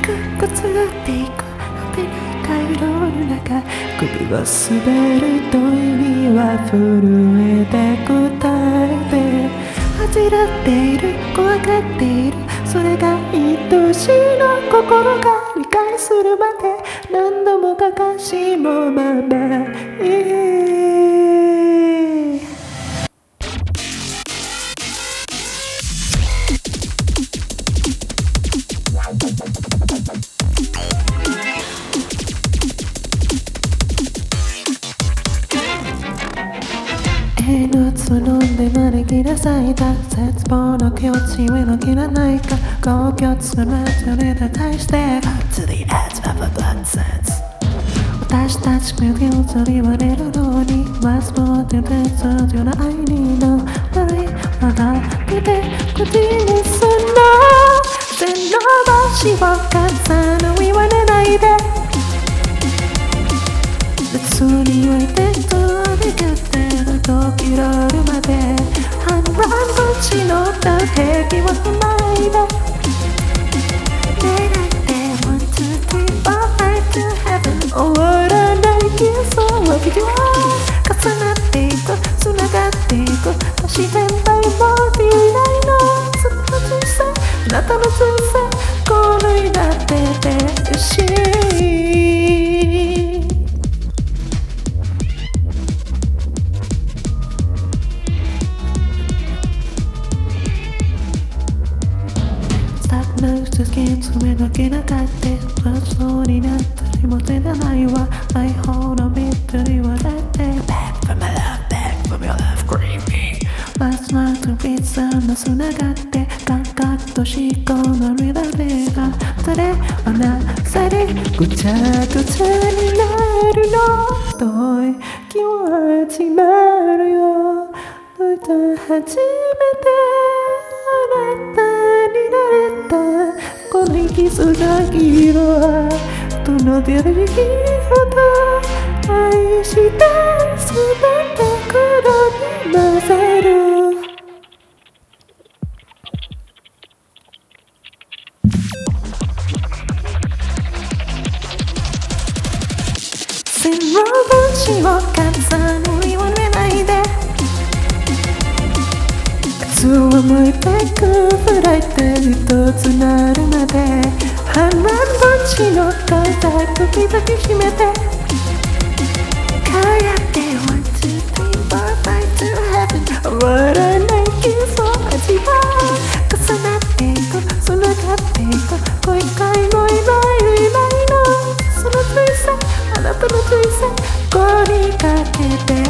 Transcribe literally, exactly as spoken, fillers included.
くくつっていく果てない回路の中、首を滑ると指は震えて答えて、恥じらっている怖がっている、それが愛しいの心が理解するまで何度もかかしもまま、命飲んで招きなさいた絶望の境地をのきらないか、高挙つめまとれた対して To the edge of a blood sense、 私たちのフィルターに言われるのに忘れてて通常の愛にのないまだ見て口にすんの全の星を数の言われないで、別に置いて飛び出て時らるまで半分こっちのった平気は踏まないで、願ってワンツースリーフォーファイブ to heaven 終わらない幻想はビデオ重なっていく繋がっていく足し転売もできないの、その小さいあなたの小さいこのになっててるし、続け詰めなきゃなかって不そうになったりもせないわ、愛ほのミッドにはだって Back from my love, back from your love, creepy Last night to pizza の繋がって感覚と思考の乱れがそれはなされぐちゃぐちゃになるの、遠い気は始まるよ、どういた初めてあなたになれたこの息すが色はどの出る日ほど愛したすべて黒に混ぜる、線路星を数の言われないで、靴を向いてくフライト一つなるまで半分星の風時々秘めて輝ってワンツースリーフォーファイブ to heaven 終わらない幻想味は重なっていく繋がっていく恋かいもいないいないの、その小さいあなたの小さいここにかけて